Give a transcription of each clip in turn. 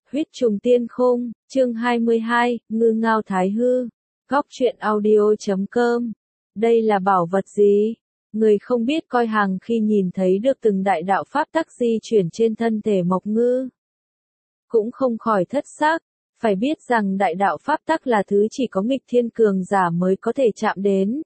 Huyết trùng tiên khung, chương 22, ngư ngao thái hư. Góc truyện audio.com. Đây là bảo vật gì? Người không biết coi hàng khi nhìn thấy được từng đại đạo pháp tắc di chuyển trên thân thể Mộc Ngư. Cũng không khỏi thất sắc, phải biết rằng đại đạo pháp tắc là thứ chỉ có nghịch thiên cường giả mới có thể chạm đến.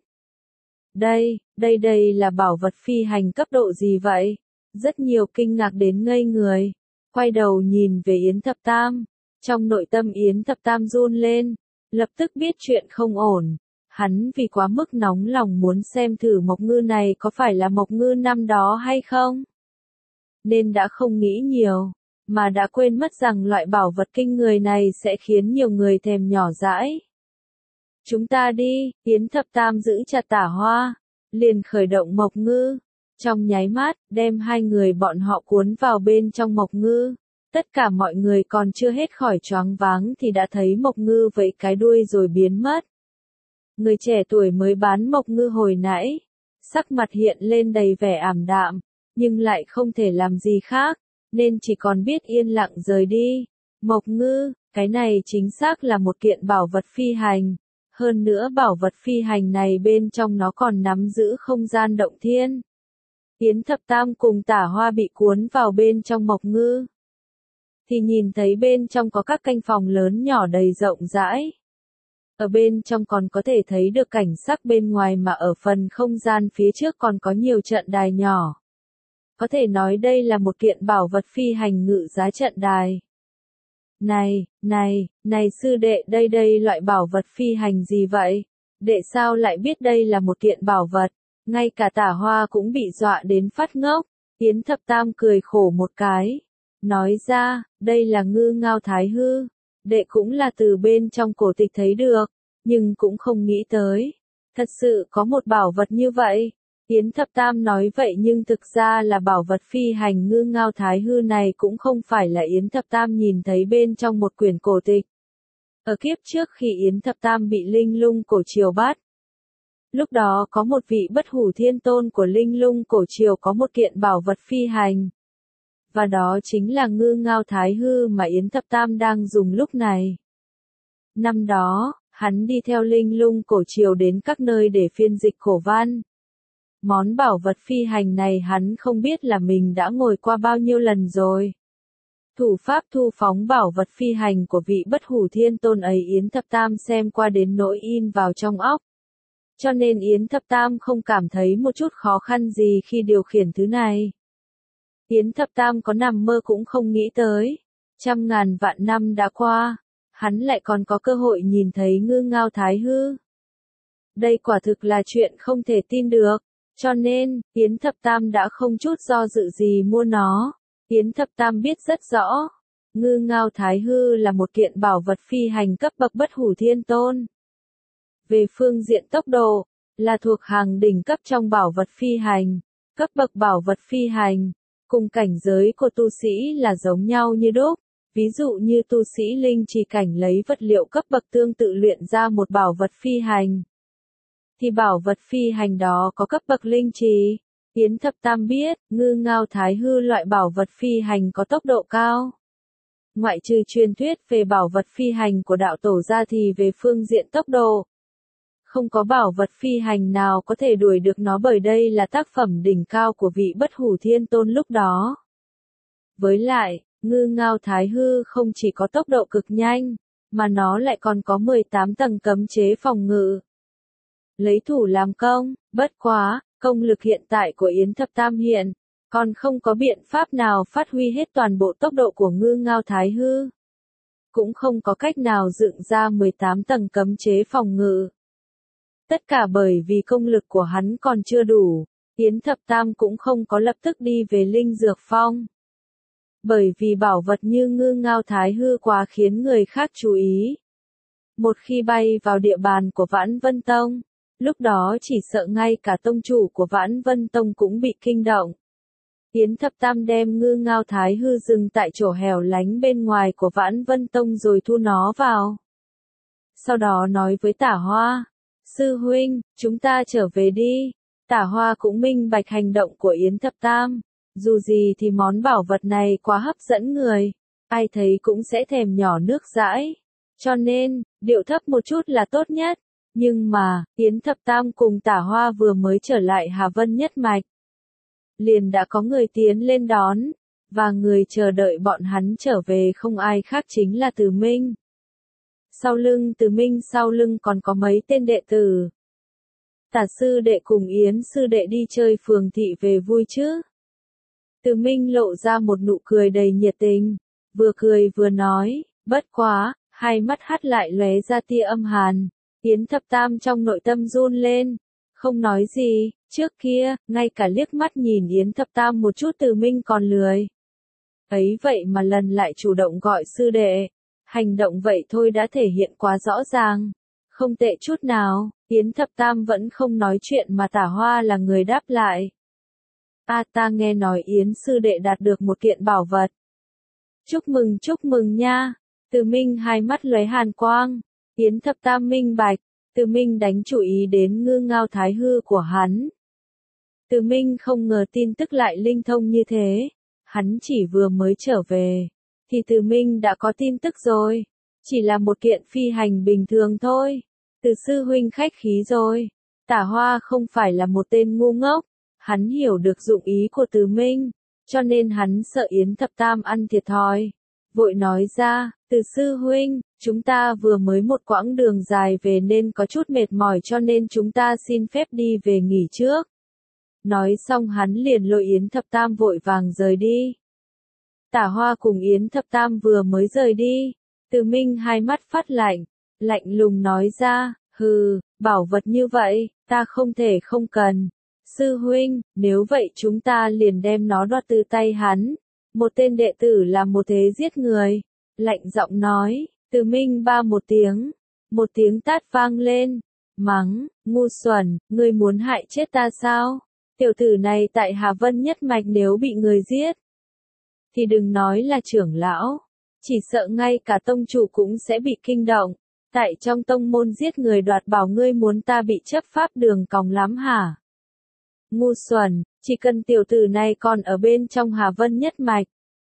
Đây là bảo vật phi hành cấp độ gì vậy? Rất nhiều kinh ngạc đến ngây người. Quay đầu nhìn về Yến Thập Tam, trong nội tâm Yến Thập Tam run lên, lập tức biết chuyện không ổn. Hắn vì quá mức nóng lòng muốn xem thử Mộc Ngư này có phải là Mộc Ngư năm đó hay không, nên đã không nghĩ nhiều, mà đã quên mất rằng loại bảo vật kinh người này sẽ khiến nhiều người thèm nhỏ dãi. Chúng ta đi, Yến Thập Tam giữ chặt Tả Hoa, liền khởi động Mộc Ngư. Trong nháy mắt, đem hai người bọn họ cuốn vào bên trong Mộc Ngư. Tất cả mọi người còn chưa hết khỏi choáng váng thì đã thấy Mộc Ngư vẫy cái đuôi rồi biến mất. Người trẻ tuổi mới bán Mộc Ngư hồi nãy, sắc mặt hiện lên đầy vẻ ảm đạm, nhưng lại không thể làm gì khác, nên chỉ còn biết yên lặng rời đi. Mộc Ngư, cái này chính xác là một kiện bảo vật phi hành. Hơn nữa bảo vật phi hành này bên trong nó còn nắm giữ không gian động thiên. Yến Thập Tam cùng Tả Hoa bị cuốn vào bên trong Mộc Ngư, thì nhìn thấy bên trong có các canh phòng lớn nhỏ đầy rộng rãi. Ở bên trong còn có thể thấy được cảnh sắc bên ngoài, mà ở phần không gian phía trước còn có nhiều trận đài nhỏ. Có thể nói đây là một kiện bảo vật phi hành ngự giá trận đài. Này sư đệ, đây loại bảo vật phi hành gì vậy? Đệ sao lại biết đây là một kiện bảo vật? Ngay cả Tả Hoa cũng bị dọa đến phát ngốc. Yến Thập Tam cười khổ một cái, nói ra, đây là ngư ngao thái hư. Đệ cũng là từ bên trong cổ tịch thấy được, nhưng cũng không nghĩ tới. Thật sự có một bảo vật như vậy. Yến Thập Tam nói vậy nhưng thực ra là bảo vật phi hành ngư ngao thái hư này cũng không phải là Yến Thập Tam nhìn thấy bên trong một quyển cổ tịch. Ở kiếp trước khi Yến Thập Tam bị Linh Lung cổ triều bắt, lúc đó có một vị bất hủ thiên tôn của Linh Lung cổ triều có một kiện bảo vật phi hành. Và đó chính là ngư ngao thái hư mà Yến Thập Tam đang dùng lúc này. Năm đó, hắn đi theo Linh Lung cổ triều đến các nơi để phiên dịch cổ văn. Món bảo vật phi hành này hắn không biết là mình đã ngồi qua bao nhiêu lần rồi. Thủ pháp thu phóng bảo vật phi hành của vị bất hủ thiên tôn ấy Yến Thập Tam xem qua đến nỗi in vào trong óc. Cho nên Yến Thập Tam không cảm thấy một chút khó khăn gì khi điều khiển thứ này. Yến Thập Tam có nằm mơ cũng không nghĩ tới, 100.000 vạn năm đã qua, hắn lại còn có cơ hội nhìn thấy ngư ngao thái hư. Đây quả thực là chuyện không thể tin được, cho nên, Yến Thập Tam đã không chút do dự gì mua nó. Yến Thập Tam biết rất rõ, ngư ngao thái hư là một kiện bảo vật phi hành cấp bậc bất hủ thiên tôn. Về phương diện tốc độ, là thuộc hàng đỉnh cấp trong bảo vật phi hành. Cấp bậc bảo vật phi hành, cùng cảnh giới của tu sĩ là giống nhau như đúc. Ví dụ như tu sĩ linh trì cảnh lấy vật liệu cấp bậc tương tự luyện ra một bảo vật phi hành, thì bảo vật phi hành đó có cấp bậc linh trì. Yến Thập Tam biết, ngư ngao thái hư loại bảo vật phi hành có tốc độ cao. Ngoại trừ truyền thuyết về bảo vật phi hành của đạo tổ ra thì về phương diện tốc độ, không có bảo vật phi hành nào có thể đuổi được nó, bởi đây là tác phẩm đỉnh cao của vị bất hủ thiên tôn lúc đó. Với lại, ngư ngao thái hư không chỉ có tốc độ cực nhanh, mà nó lại còn có 18 tầng cấm chế phòng ngự. Lấy thủ làm công, bất quá, công lực hiện tại của Yến Thập Tam hiện, còn không có biện pháp nào phát huy hết toàn bộ tốc độ của ngư ngao thái hư. Cũng không có cách nào dựng ra 18 tầng cấm chế phòng ngự. Tất cả bởi vì công lực của hắn còn chưa đủ, Yến Thập Tam cũng không có lập tức đi về Linh Dược Phong. Bởi vì bảo vật như ngư ngao thái hư quá khiến người khác chú ý. Một khi bay vào địa bàn của Vãn Vân Tông, lúc đó chỉ sợ ngay cả tông chủ của Vãn Vân Tông cũng bị kinh động. Yến Thập Tam đem ngư ngao thái hư dừng tại chỗ hẻo lánh bên ngoài của Vãn Vân Tông rồi thu nó vào. Sau đó nói với Tả Hoa, sư huynh, chúng ta trở về đi. Tả Hoa cũng minh bạch hành động của Yến Thập Tam. Dù gì thì món bảo vật này quá hấp dẫn người, ai thấy cũng sẽ thèm nhỏ nước dãi. Cho nên, điệu thấp một chút là tốt nhất. Nhưng mà, Yến Thập Tam cùng Tả Hoa vừa mới trở lại Hà Vân Nhất Mạch. Liền đã có người tiến lên đón, và người chờ đợi bọn hắn trở về không ai khác chính là Từ Minh. Sau lưng Từ Minh sau lưng còn có mấy tên đệ tử. Tả sư đệ cùng Yến sư đệ đi chơi phường thị về vui chứ? Từ Minh lộ ra một nụ cười đầy nhiệt tình, vừa cười vừa nói, bất quá, hai mắt hắt lại lóe ra tia âm hàn. Yến Thập Tam trong nội tâm run lên, không nói gì, trước kia, ngay cả liếc mắt nhìn Yến Thập Tam một chút Từ Minh còn lười. Ấy vậy mà lần lại chủ động gọi sư đệ, hành động vậy thôi đã thể hiện quá rõ ràng, không tệ chút nào. Yến Thập Tam vẫn không nói chuyện mà Tả Hoa là người đáp lại. Ta nghe nói Yến sư đệ đạt được một kiện bảo vật. Chúc mừng nha. Từ Minh hai mắt lóe hàn quang. Yến Thập Tam minh bạch, Từ Minh đánh chú ý đến Ngư Ngao Thái Hư của hắn. Từ Minh không ngờ tin tức lại linh thông như thế. Hắn chỉ vừa mới trở về, thì Từ Minh đã có tin tức rồi. Chỉ là một kiện phi hành bình thường thôi. Từ sư huynh khách khí rồi. Tả Hoa không phải là một tên ngu ngốc. Hắn hiểu được dụng ý của Từ Minh, cho nên hắn sợ Yến Thập Tam ăn thiệt thòi. Vội nói ra, Từ sư huynh, chúng ta vừa mới một quãng đường dài về nên có chút mệt mỏi cho nên chúng ta xin phép đi về nghỉ trước. Nói xong hắn liền lôi Yến Thập Tam vội vàng rời đi. Tả Hoa cùng Yến Thập Tam vừa mới rời đi, Từ Minh hai mắt phát lạnh, lạnh lùng nói ra, hừ, bảo vật như vậy, ta không thể không cần. Sư huynh, nếu vậy chúng ta liền đem nó đoạt từ tay hắn. Một tên đệ tử là một thế giết người. Lạnh giọng nói, Từ Minh ba một tiếng tát vang lên. Mắng, ngu xuẩn, ngươi muốn hại chết ta sao? Tiểu tử này tại Hà Vân Nhất Mạch nếu bị người giết, thì đừng nói là trưởng lão, chỉ sợ ngay cả tông chủ cũng sẽ bị kinh động. Tại trong tông môn giết người đoạt bảo ngươi muốn ta bị chấp pháp đường còng lắm hả? Ngu xuẩn, chỉ cần tiểu tử này còn ở bên trong Hà Vân Nhất Mạch,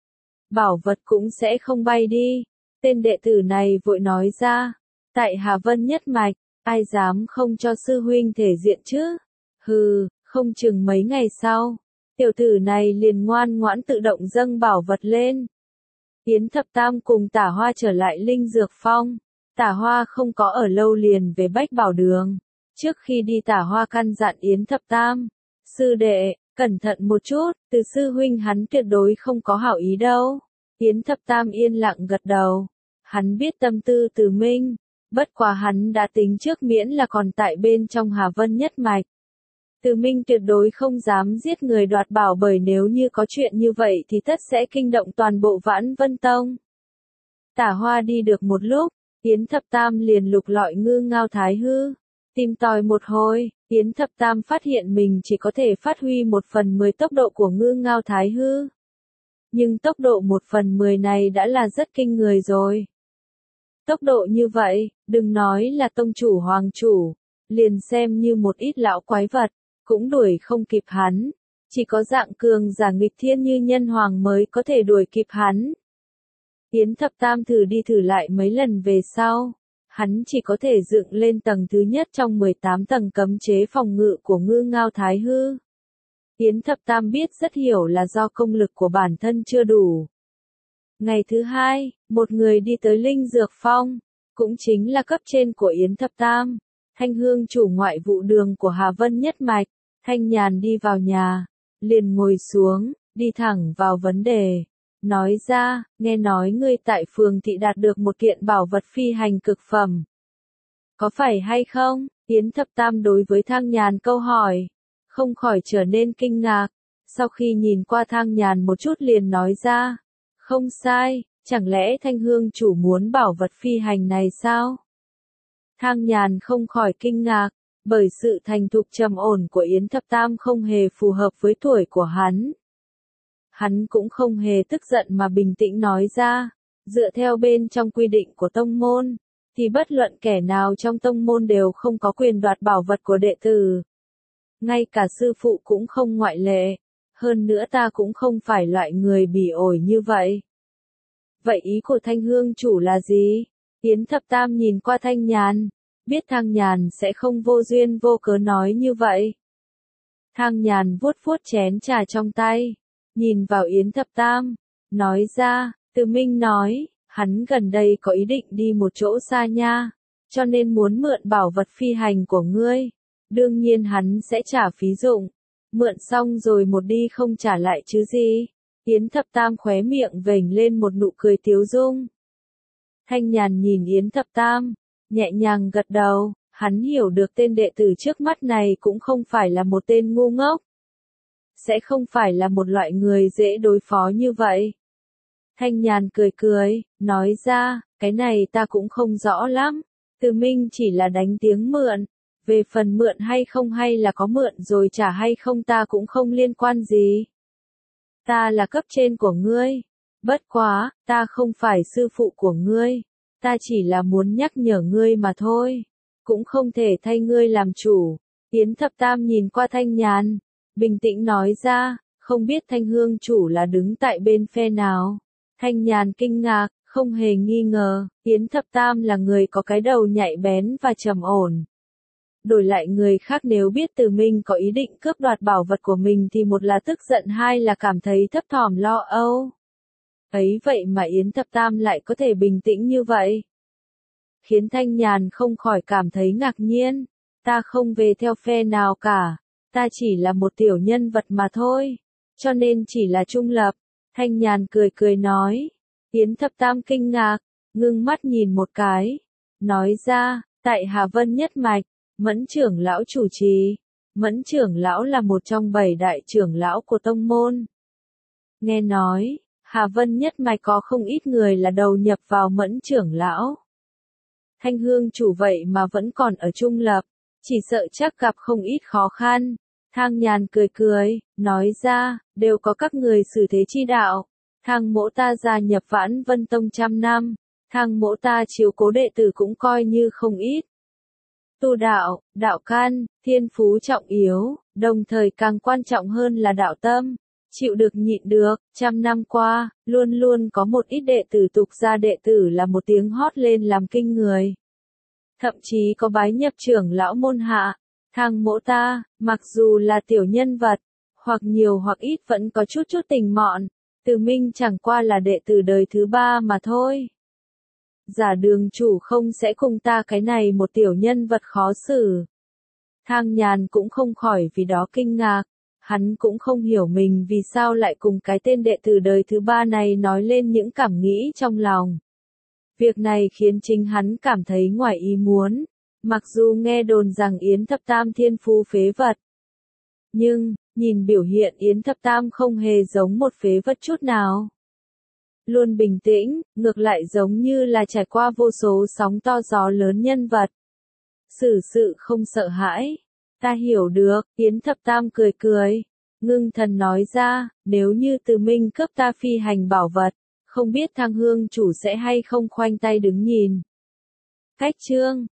bảo vật cũng sẽ không bay đi. Tên đệ tử này vội nói ra, tại Hà Vân Nhất Mạch, ai dám không cho sư huynh thể diện chứ? Hừ, không chừng mấy ngày sau, tiểu tử này liền ngoan ngoãn tự động dâng bảo vật lên. Yến Thập Tam cùng Tả Hoa trở lại Linh Dược Phong. Tả Hoa không có ở lâu liền về Bách Bảo Đường. Trước khi đi Tả Hoa căn dặn Yến Thập Tam, sư đệ, cẩn thận một chút, Từ sư huynh hắn tuyệt đối không có hảo ý đâu. Yến Thập Tam yên lặng gật đầu. Hắn biết tâm tư Từ Minh, bất quá hắn đã tính trước miễn là còn tại bên trong Hà Vân Nhất Mạch. Từ Minh tuyệt đối không dám giết người đoạt bảo bởi nếu như có chuyện như vậy thì tất sẽ kinh động toàn bộ Vãn Vân Tông. Tả Hoa đi được một lúc, Yến Thập Tam liền lục lọi Ngư Ngao Thái Hư. Tìm tòi một hồi, Yến Thập Tam phát hiện mình chỉ có thể phát huy 1/10 tốc độ của Ngư Ngao Thái Hư. Nhưng tốc độ 1/10 này đã là rất kinh người rồi. Tốc độ như vậy, đừng nói là tông chủ hoàng chủ, liền xem như một ít lão quái vật, cũng đuổi không kịp hắn. Chỉ có dạng cường giả nghịch thiên như nhân hoàng mới có thể đuổi kịp hắn. Yến Thập Tam thử đi thử lại mấy lần về sau, hắn chỉ có thể dựng lên tầng thứ nhất trong 18 tầng cấm chế phòng ngự của Ngư Ngao Thái Hư. Yến Thập Tam biết rất hiểu là do công lực của bản thân chưa đủ. Ngày thứ hai, một người đi tới Linh Dược Phong, cũng chính là cấp trên của Yến Thập Tam, Thanh Hương chủ ngoại vụ đường của Hà Vân Nhất Mạch. Thanh Nhàn đi vào nhà, liền ngồi xuống, đi thẳng vào vấn đề. Nói ra, nghe nói ngươi tại phường thị đạt được một kiện bảo vật phi hành cực phẩm. Có phải hay không? Yến Thập Tam đối với Thang Nhàn câu hỏi, không khỏi trở nên kinh ngạc. Sau khi nhìn qua Thang Nhàn một chút liền nói ra, không sai, chẳng lẽ Thanh Hương chủ muốn bảo vật phi hành này sao? Thang Nhàn không khỏi kinh ngạc, bởi sự thành thục trầm ổn của Yến Thập Tam không hề phù hợp với tuổi của hắn. Hắn cũng không hề tức giận mà bình tĩnh nói ra, dựa theo bên trong quy định của tông môn, thì bất luận kẻ nào trong tông môn đều không có quyền đoạt bảo vật của đệ tử. Ngay cả sư phụ cũng không ngoại lệ, hơn nữa ta cũng không phải loại người bỉ ổi như vậy. Vậy ý của Thanh Hương chủ là gì? Yến Thập Tam nhìn qua Thanh Nhàn, biết Thang Nhàn sẽ không vô duyên vô cớ nói như vậy. Thang Nhàn vuốt vuốt chén trà trong tay, nhìn vào Yến Thập Tam, nói ra, Từ Minh nói, hắn gần đây có ý định đi một chỗ xa nha, cho nên muốn mượn bảo vật phi hành của ngươi. Đương nhiên hắn sẽ trả phí dụng, mượn xong rồi một đi không trả lại chứ gì. Yến Thập Tam khóe miệng vểnh lên một nụ cười tiếu dung. Thanh Nhàn nhìn Yến Thập Tam, nhẹ nhàng gật đầu, hắn hiểu được tên đệ tử trước mắt này cũng không phải là một tên ngu ngốc. Sẽ không phải là một loại người dễ đối phó như vậy. Thanh Nhàn cười cười, nói ra, cái này ta cũng không rõ lắm. Từ Minh chỉ là đánh tiếng mượn. Về phần mượn hay không hay là có mượn rồi trả hay không ta cũng không liên quan gì. Ta là cấp trên của ngươi. Bất quá, ta không phải sư phụ của ngươi. Ta chỉ là muốn nhắc nhở ngươi mà thôi. Cũng không thể thay ngươi làm chủ. Yến Thập Tam nhìn qua Thanh Nhàn, bình tĩnh nói ra, không biết Thanh Hương chủ là đứng tại bên phe nào. Thanh Nhàn kinh ngạc, không hề nghi ngờ, Yến Thập Tam là người có cái đầu nhạy bén và trầm ổn. Đổi lại người khác nếu biết Từ Minh có ý định cướp đoạt bảo vật của mình thì một là tức giận, hai là cảm thấy thấp thỏm lo âu. Ấy vậy mà Yến Thập Tam lại có thể bình tĩnh như vậy. Khiến Thanh Nhàn không khỏi cảm thấy ngạc nhiên. Ta không về theo phe nào cả. Ta chỉ là một tiểu nhân vật mà thôi. Cho nên chỉ là trung lập. Thanh Nhàn cười cười nói. Yến Thập Tam kinh ngạc, ngưng mắt nhìn một cái. Nói ra, tại Hà Vân nhất mạch, Mẫn trưởng lão chủ trì. Mẫn trưởng lão là một trong 7 đại trưởng lão của tông môn. Nghe nói, Hà Vân nhất mạch có không ít người là đầu nhập vào Mẫn trưởng lão. Thanh Hương chủ vậy mà vẫn còn ở trung lập, chỉ sợ chắc gặp không ít khó khăn. Thang Nhàn cười cười, nói ra, đều có các người xử thế chi đạo. Thang mỗ ta gia nhập Vãn Vân Tông 100 năm, thang mỗ ta chiếu cố đệ tử cũng coi như không ít. Tu đạo, đạo căn, thiên phú trọng yếu, đồng thời càng quan trọng hơn là đạo tâm. Chịu được nhịn được, 100 năm qua, luôn luôn có một ít đệ tử tục gia đệ tử là một tiếng hót lên làm kinh người. Thậm chí có bái nhập trưởng lão môn hạ. Thang mỗ ta, mặc dù là tiểu nhân vật, hoặc nhiều hoặc ít vẫn có chút tình mọn. Từ Minh chẳng qua là đệ tử đời thứ 3 mà thôi. Giả đường chủ không sẽ cùng ta cái này một tiểu nhân vật khó xử. Thang Nhàn cũng không khỏi vì đó kinh ngạc. Hắn cũng không hiểu mình vì sao lại cùng cái tên đệ tử đời thứ 3 này nói lên những cảm nghĩ trong lòng. Việc này khiến chính hắn cảm thấy ngoài ý muốn. Mặc dù nghe đồn rằng Yến Thập Tam thiên phú phế vật. Nhưng, nhìn biểu hiện Yến Thập Tam không hề giống một phế vật chút nào. Luôn bình tĩnh, ngược lại giống như là trải qua vô số sóng to gió lớn nhân vật. Xử sự không sợ hãi. Ta hiểu được, Yến Thập Tam cười cười. Ngưng thần nói ra, nếu như Từ Minh cướp ta phi hành bảo vật, không biết Thang Hương chủ sẽ hay không khoanh tay đứng nhìn. Cách chương